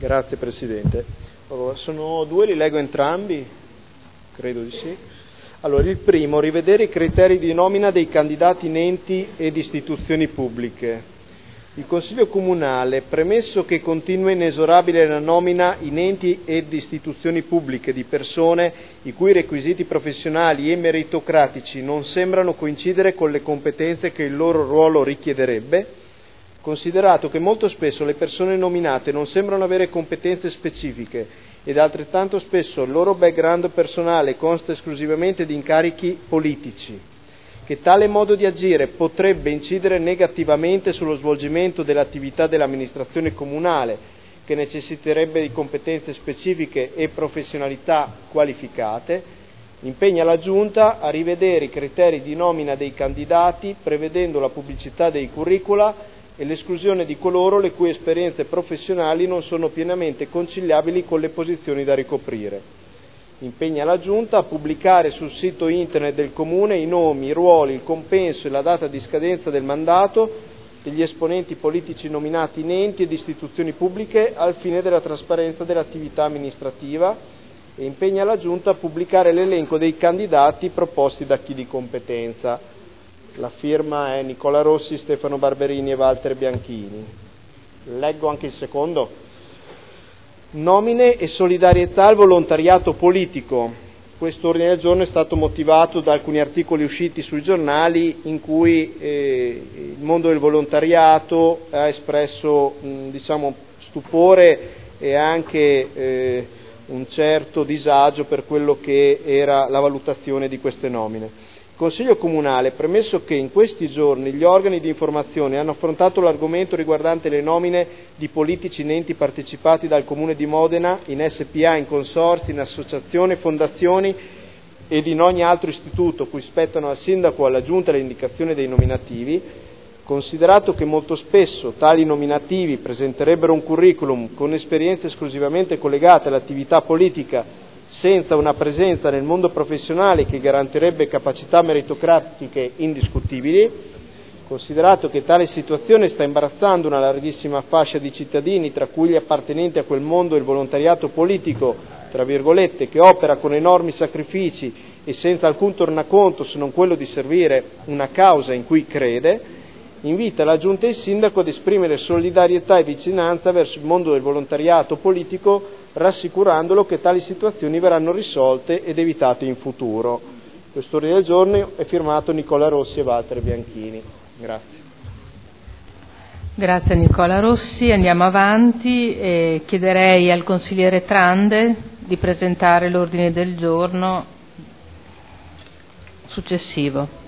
Grazie Presidente. Allora, sono due, li leggo entrambi, credo di sì. Allora, il primo, rivedere i criteri di nomina dei candidati in enti ed istituzioni pubbliche. Il Consiglio Comunale, premesso che continua inesorabile la nomina in enti ed istituzioni pubbliche di persone i cui requisiti professionali e meritocratici non sembrano coincidere con le competenze che il loro ruolo richiederebbe, considerato che molto spesso le persone nominate non sembrano avere competenze specifiche ed altrettanto spesso il loro background personale consta esclusivamente di incarichi politici, che tale modo di agire potrebbe incidere negativamente sullo svolgimento dell'attività dell'amministrazione comunale, che necessiterebbe di competenze specifiche e professionalità qualificate, impegna la Giunta a rivedere i criteri di nomina dei candidati, prevedendo la pubblicità dei curricula e l'esclusione di coloro le cui esperienze professionali non sono pienamente conciliabili con le posizioni da ricoprire. Impegna la Giunta a pubblicare sul sito internet del Comune i nomi, i ruoli, il compenso e la data di scadenza del mandato degli esponenti politici nominati in enti ed istituzioni pubbliche al fine della trasparenza dell'attività amministrativa e impegna la Giunta a pubblicare l'elenco dei candidati proposti da chi di competenza. La firma è Nicola Rossi, Stefano Barberini e Walter Bianchini. Leggo anche il secondo. Nomine e solidarietà al volontariato politico. Questo ordine del giorno è stato motivato da alcuni articoli usciti sui giornali in cui il mondo del volontariato ha espresso stupore e anche un certo disagio per quello che era la valutazione di queste nomine. Il Consiglio Comunale, premesso che in questi giorni gli organi di informazione hanno affrontato l'argomento riguardante le nomine di politici in enti partecipati dal Comune di Modena, in SPA, in consorzi, in associazioni, fondazioni ed in ogni altro istituto cui spettano al Sindaco o alla Giunta le indicazioni dei nominativi, considerato che molto spesso tali nominativi presenterebbero un curriculum con esperienze esclusivamente collegate all'attività politica senza una presenza nel mondo professionale che garantirebbe capacità meritocratiche indiscutibili, considerato che tale situazione sta imbarazzando una larghissima fascia di cittadini, tra cui gli appartenenti a quel mondo del volontariato politico, tra virgolette, che opera con enormi sacrifici e senza alcun tornaconto se non quello di servire una causa in cui crede, invita la Giunta e il Sindaco ad esprimere solidarietà e vicinanza verso il mondo del volontariato politico, rassicurandolo che tali situazioni verranno risolte ed evitate in futuro. Questo ordine del giorno è firmato Nicola Rossi e Walter Bianchini. Grazie. Grazie Nicola Rossi. Andiamo avanti e chiederei al consigliere Trande di presentare l'ordine del giorno successivo.